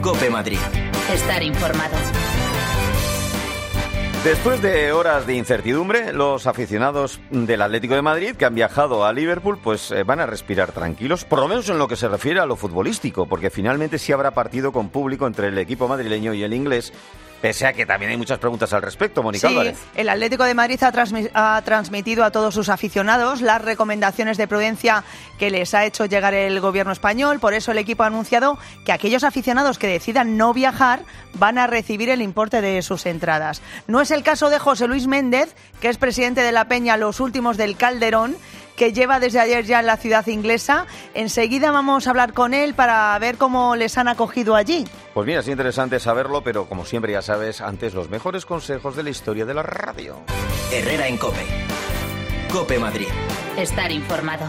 COPE Madrid. Estar informado. Después de horas de incertidumbre, los aficionados del Atlético de Madrid que han viajado a Liverpool pues van a respirar tranquilos, por lo menos en lo que se refiere a lo futbolístico, porque finalmente sí habrá partido con público entre el equipo madrileño y el inglés, pese a que también hay muchas preguntas al respecto. Mónica Álvarez. El Atlético de Madrid ha transmitido a todos sus aficionados las recomendaciones de prudencia que les ha hecho llegar el gobierno español. Por eso el equipo ha anunciado que aquellos aficionados que decidan no viajar van a recibir el importe de sus entradas. No es el caso de José Luis Méndez, que es presidente de la Peña Los Últimos del Calderón, que lleva desde ayer ya en la ciudad inglesa. Enseguida vamos a hablar con él para ver cómo les han acogido allí. Pues mira, es interesante saberlo, pero como siempre ya sabes, antes los mejores consejos de la historia de la radio. Herrera en COPE. COPE Madrid. Estar informado.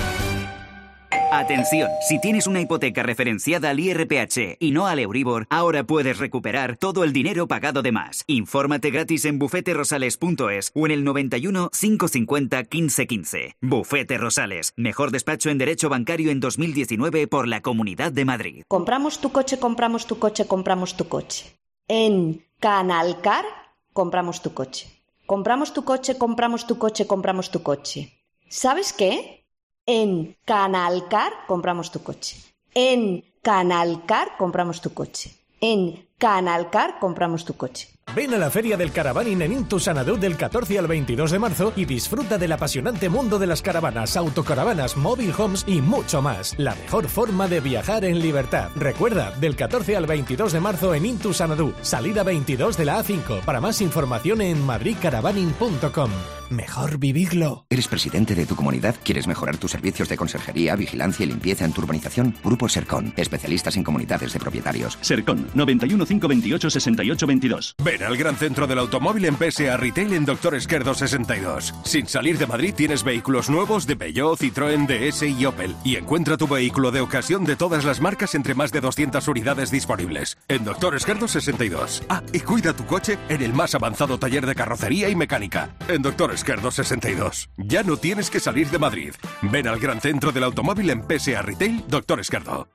Atención, si tienes una hipoteca referenciada al IRPH y no al Euribor, ahora puedes recuperar todo el dinero pagado de más. Infórmate gratis en bufeterosales.es o en el 91 550 1515. Bufete Rosales, mejor despacho en derecho bancario en 2019 por la Comunidad de Madrid. Compramos tu coche, compramos tu coche, compramos tu coche. En Canalcar compramos tu coche. Compramos tu coche, compramos tu coche, compramos tu coche. ¿Sabes qué? En Canalcar compramos tu coche. En Canalcar compramos tu coche. En Canalcar compramos tu coche. Ven a la Feria del Caravaning en Intu Sanadú del 14 al 22 de marzo y disfruta del apasionante mundo de las caravanas, autocaravanas, mobile homes y mucho más. La mejor forma de viajar en libertad. Recuerda, del 14 al 22 de marzo en Intu Sanadú, salida 22 de la A5. Para más información en madridcaravaning.com. Mejor vivirlo. ¿Eres presidente de tu comunidad? ¿Quieres mejorar tus servicios de conserjería, vigilancia y limpieza en tu urbanización? Grupo Sercon, especialistas en comunidades de propietarios. Sercon, 91 528 68 22. Ven al gran centro del automóvil en PSA Retail en Doctor Esquerdo 62. Sin salir de Madrid tienes vehículos nuevos de Peugeot, Citroën, DS y Opel. Y encuentra tu vehículo de ocasión de todas las marcas entre más de 200 unidades disponibles. En Doctor Esquerdo 62. Ah, y cuida tu coche en el más avanzado taller de carrocería y mecánica. En Doctor Esquerdo 62. Ya no tienes que salir de Madrid. Ven al gran centro del automóvil en PSA Retail Doctor Esquerdo.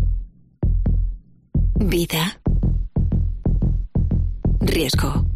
Vida. Riesgo.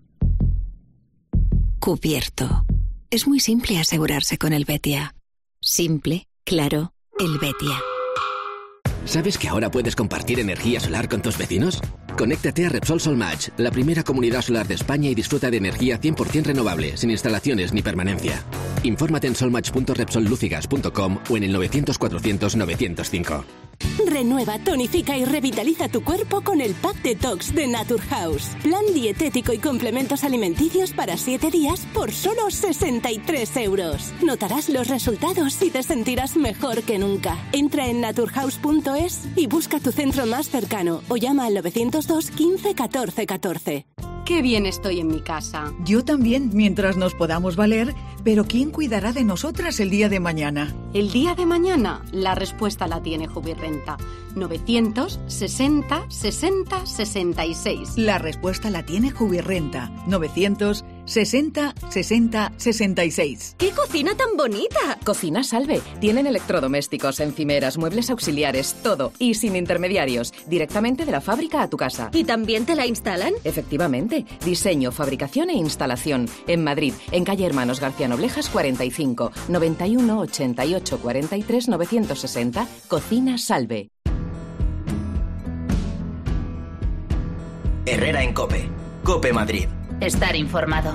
Cubierto. Es muy simple asegurarse con el Betia. Simple, claro, el Betia. ¿Sabes que ahora puedes compartir energía solar con tus vecinos? Conéctate a Repsol SolMatch, la primera comunidad solar de España, y disfruta de energía 100% renovable, sin instalaciones ni permanencia. Infórmate en solmatch.repsollucigas.com o en el 900 400 905. Renueva, tonifica y revitaliza tu cuerpo con el Pack Detox de Naturhaus. Plan dietético y complementos alimenticios para 7 días por solo 63 euros. Notarás los resultados y te sentirás mejor que nunca. Entra en naturhaus.es y busca tu centro más cercano o llama al 902 15 14 14. Qué bien estoy en mi casa. Yo también, mientras nos podamos valer, pero ¿quién cuidará de nosotras el día de mañana? El día de mañana, la respuesta la tiene Jubirrenta. 960 60 66. La respuesta la tiene Jubirrenta. 960 60 66. ¡Qué cocina tan bonita! Cocina Salve. Tienen electrodomésticos, encimeras, muebles auxiliares, todo. Y sin intermediarios. Directamente de la fábrica a tu casa. ¿Y también te la instalan? Efectivamente. Diseño, fabricación e instalación. En Madrid, en calle Hermanos García Noblejas 45, 91 88 43 960. Cocina Salve. Herrera en COPE. COPE Madrid. Estar informado.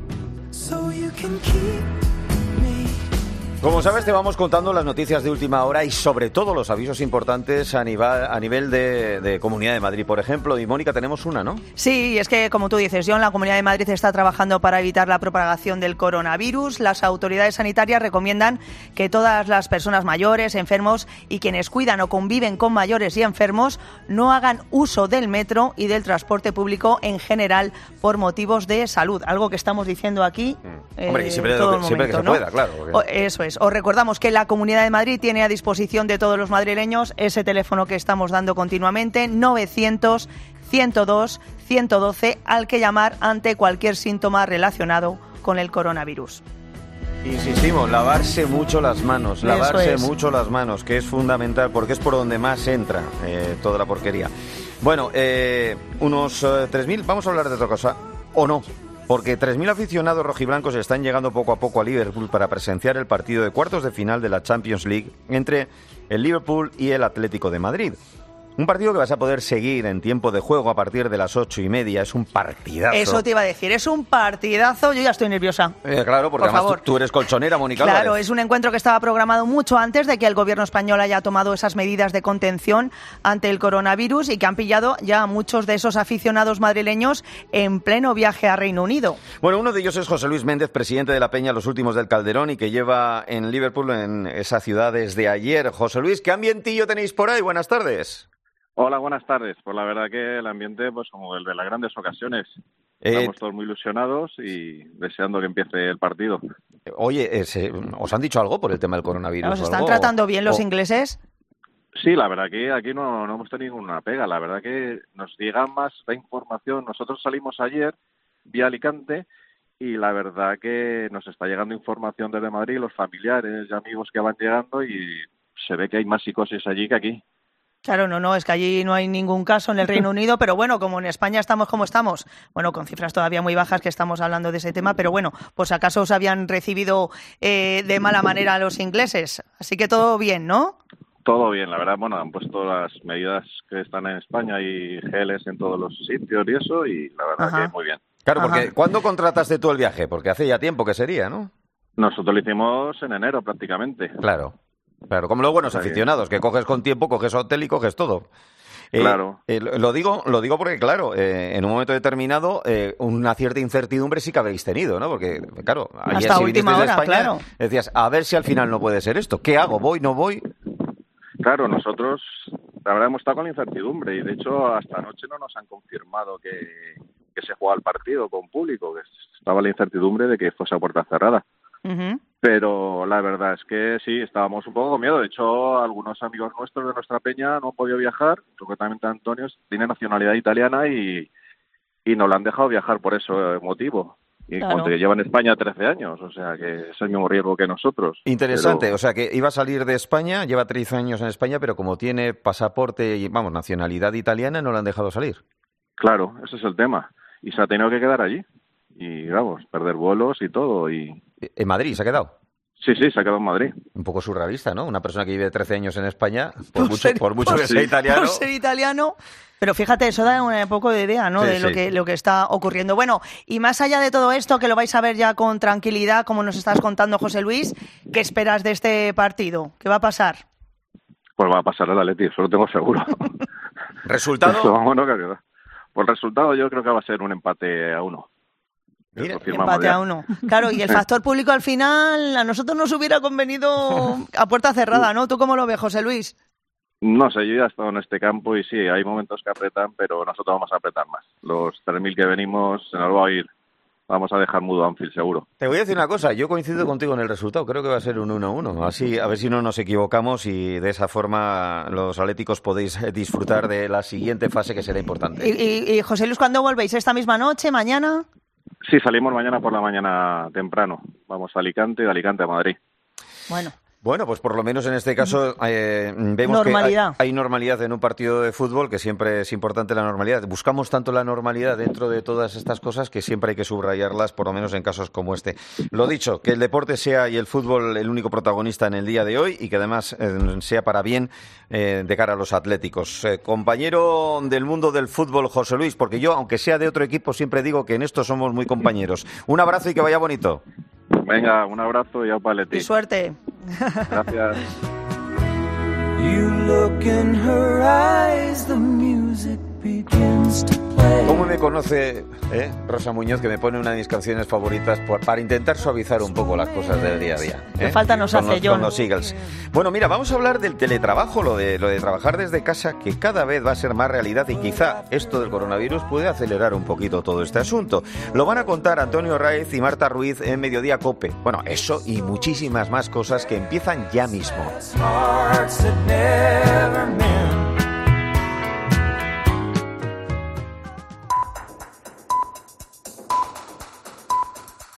Como sabes, te vamos contando las noticias de última hora y sobre todo los avisos importantes a nivel de Comunidad de Madrid, por ejemplo. Y Mónica, tenemos una, ¿no? Sí, es que como tú dices, John, la Comunidad de Madrid está trabajando para evitar la propagación del coronavirus. Las autoridades sanitarias recomiendan que todas las personas mayores, enfermos y quienes cuidan o conviven con mayores y enfermos no hagan uso del metro y del transporte público en general por motivos de salud. Algo que estamos diciendo aquí Hombre, y siempre que se ¿no? pueda, claro. Porque... Eso es. Os recordamos que la Comunidad de Madrid tiene a disposición de todos los madrileños ese teléfono que estamos dando continuamente, 900 102 112, al que llamar ante cualquier síntoma relacionado con el coronavirus. Insistimos, lavarse mucho las manos, mucho las manos, que es fundamental porque es por donde más entra toda la porquería. Bueno, unos 3.000, vamos a hablar de otra cosa, ¿o no? Porque 3.000 aficionados rojiblancos están llegando poco a poco a Liverpool para presenciar el partido de cuartos de final de la Champions League entre el Liverpool y el Atlético de Madrid. Un partido que vas a poder seguir en tiempo de juego a partir de las 8:30. Es un partidazo. Eso te iba a decir, es un partidazo. Yo ya estoy nerviosa. Claro, porque además tú eres colchonera, Mónica Álvarez. Claro, es un encuentro que estaba programado mucho antes de que el gobierno español haya tomado esas medidas de contención ante el coronavirus y que han pillado ya a muchos de esos aficionados madrileños en pleno viaje a Reino Unido. Bueno, uno de ellos es José Luis Méndez, presidente de la Peña Los Últimos del Calderón y que lleva en Liverpool, en esa ciudad, desde ayer. José Luis, ¿qué ambientillo tenéis por ahí? Buenas tardes. Hola, buenas tardes. Pues la verdad que el ambiente, pues como el de las grandes ocasiones. Estamos todos muy ilusionados y deseando que empiece el partido. Oye, ¿os han dicho algo por el tema del coronavirus? ¿Os están tratando bien los ingleses? Sí, la verdad que aquí no hemos tenido ninguna pega. La verdad que nos llega más la información. Nosotros salimos ayer vía Alicante y la verdad que nos está llegando información desde Madrid, los familiares y amigos que van llegando y se ve que hay más psicosis allí que aquí. Claro, no, es que allí no hay ningún caso en el Reino Unido, pero bueno, como en España estamos como estamos, bueno, con cifras todavía muy bajas que estamos hablando de ese tema, pero bueno, pues acaso os habían recibido de mala manera a los ingleses, así que todo bien, ¿no? Todo bien, la verdad, bueno, han puesto las medidas que están en España y geles en todos los sitios y eso, y la verdad que muy bien. Claro, porque ¿cuándo contrataste tú el viaje? Porque hace ya tiempo que sería, ¿no? Nosotros lo hicimos en enero prácticamente. Claro, como los buenos aficionados, que coges con tiempo, coges hotel y coges todo. Claro. Lo digo porque, claro, en un momento determinado una cierta incertidumbre sí que habéis tenido, ¿no? Porque, claro, ayer si viniste de España, claro, decías, a ver si al final no puede ser esto. ¿Qué hago? ¿Voy? ¿No voy? Claro, nosotros, la verdad, hemos estado con la incertidumbre y, de hecho, hasta anoche no nos han confirmado que se juega el partido con público, que estaba la incertidumbre de que fuese a puerta cerrada. Uh-huh. Pero la verdad es que sí, estábamos un poco con miedo. De hecho, algunos amigos nuestros de nuestra peña no han podido viajar, concretamente Antonio tiene nacionalidad italiana y no le han dejado viajar por ese motivo. Y Claro. cuando lleva en España 13 años, o sea que es el mismo riesgo que nosotros. Interesante, Pero, o sea que iba a salir de España, lleva 13 años en España, pero como tiene pasaporte y, nacionalidad italiana, no le han dejado salir. claro, ese es el tema. Y se ha tenido que quedar allí. Y vamos, perder vuelos y todo. Y ¿En Madrid se ha quedado? Sí, se ha quedado en Madrid. Un poco surrealista, ¿no? Una persona que vive 13 años en España, por mucho que sea italiano. Por ser italiano. Pero fíjate, eso da un poco de idea, ¿no? Sí, de lo que está ocurriendo. Bueno, y más allá de todo esto, que lo vais a ver ya con tranquilidad, como nos estás contando, José Luis, ¿qué esperas de este partido? ¿Qué va a pasar? Pues va a pasar el Atleti, eso lo tengo seguro. ¿Resultado? Bueno, claro. Pues el resultado yo creo que va a ser un empate a 1. Mira, empate a 1. Claro, y el factor público al final a nosotros nos hubiera convenido a puerta cerrada, ¿no? ¿Tú cómo lo ves, José Luis? No sé, yo ya he estado en este campo y sí, hay momentos que apretan, pero nosotros vamos a apretar más. Los 3.000 que venimos se nos va a ir. Vamos a dejar mudo a Anfield, seguro. Te voy a decir una cosa, yo coincido contigo en el resultado, creo que va a ser un 1-1. Así, a ver si no nos equivocamos y de esa forma los atléticos podéis disfrutar de la siguiente fase que será importante. Y José Luis, ¿cuándo volvéis? ¿Esta misma noche, mañana? Sí, salimos mañana por la mañana temprano. Vamos a Alicante, de Alicante a Madrid. Bueno, pues por lo menos en este caso vemos normalidad. que hay normalidad en un partido de fútbol, que siempre es importante la normalidad. Buscamos tanto la normalidad dentro de todas estas cosas que siempre hay que subrayarlas, por lo menos en casos como este. Lo dicho, que el deporte sea y el fútbol el único protagonista en el día de hoy y que además sea para bien de cara a los atléticos. Compañero del mundo del fútbol, José Luis, porque yo, aunque sea de otro equipo, siempre digo que en esto somos muy compañeros. Un abrazo y que vaya bonito. Venga, un abrazo y aupa Leti. Y suerte. Gracias. You look in her eyes, the music begins to play. ¿Cómo me conoce Rosa Muñoz, que me pone una de mis canciones favoritas para intentar suavizar un poco las cosas del día a día? Que falta nos hace John. Con los Eagles. Bueno, mira, vamos a hablar del teletrabajo, lo de trabajar desde casa, que cada vez va a ser más realidad y quizá esto del coronavirus puede acelerar un poquito todo este asunto. Lo van a contar Antonio Raiz y Marta Ruiz en Mediodía COPE. Bueno, eso y muchísimas más cosas que empiezan ya mismo. Hearts that never mend.